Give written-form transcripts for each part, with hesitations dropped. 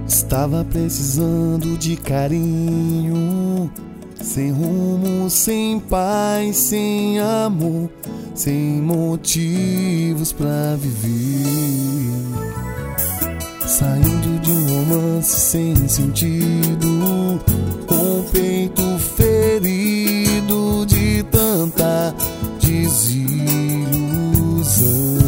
Estava precisando de carinho, sem rumo, sem paz, sem amor, sem motivos pra viver. Saindo de um romance sem sentido, com o peito ferido de tanta desilusão.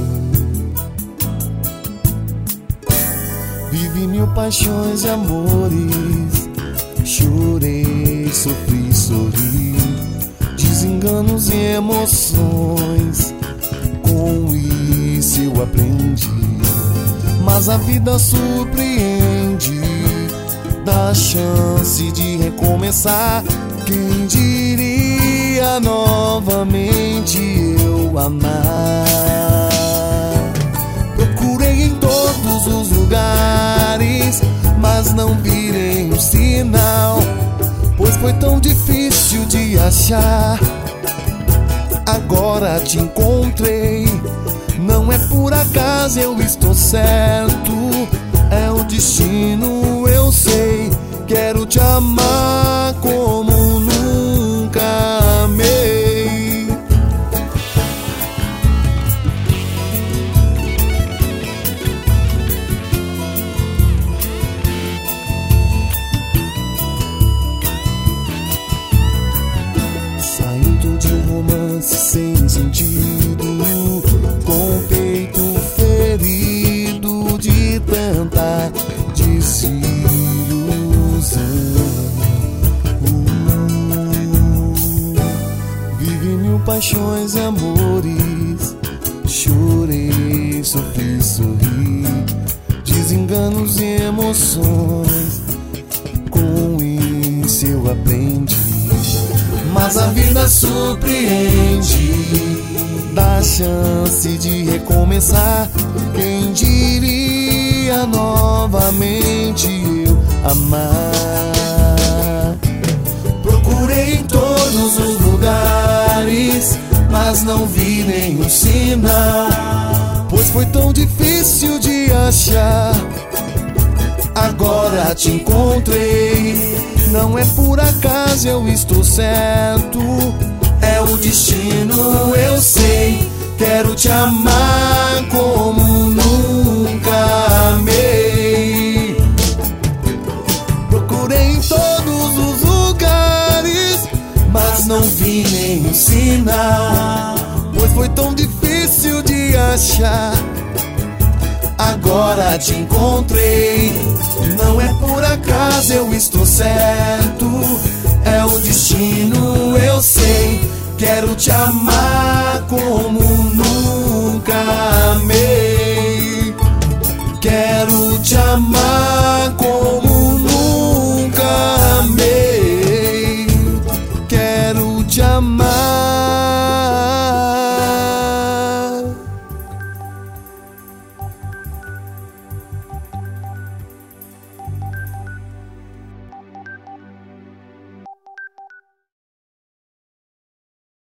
Vivi mil paixões e amores, chorei, sofri, sorri, desenganos e emoções, com isso eu aprendi. Mas a vida surpreende, dá chance de recomeçar. Quem diria novamente eu amar? Procurei em todos os lugares, mas não vi nenhum sinal, pois foi tão difícil de achar. Agora te encontrei, não é por acaso, eu estou certo, é o destino, eu sei. Quero te amar como nunca amei. Saindo de um romance sem sentido, com o peito ferido de tanta desilusão. Vivi mil paixões e amores, chorei, sofri, sorri, desenganos e emoções, com isso eu aprendi. Mas a vida surpreende, dá chance de recomeçar. Quem diria novamente eu amar? Procurei em todos os lugares, mas não vi nenhum sinal, pois foi tão difícil de achar. Agora te encontrei, não é por acaso, eu estou certo, é o destino, eu sei. Quero te amar como nunca amei. Procurei em todos os lugares, mas não vi nenhum sinal, pois foi tão difícil de achar. Agora te encontrei, não é por acaso, eu estou certo, é o destino, eu sei. Quero te amar como nunca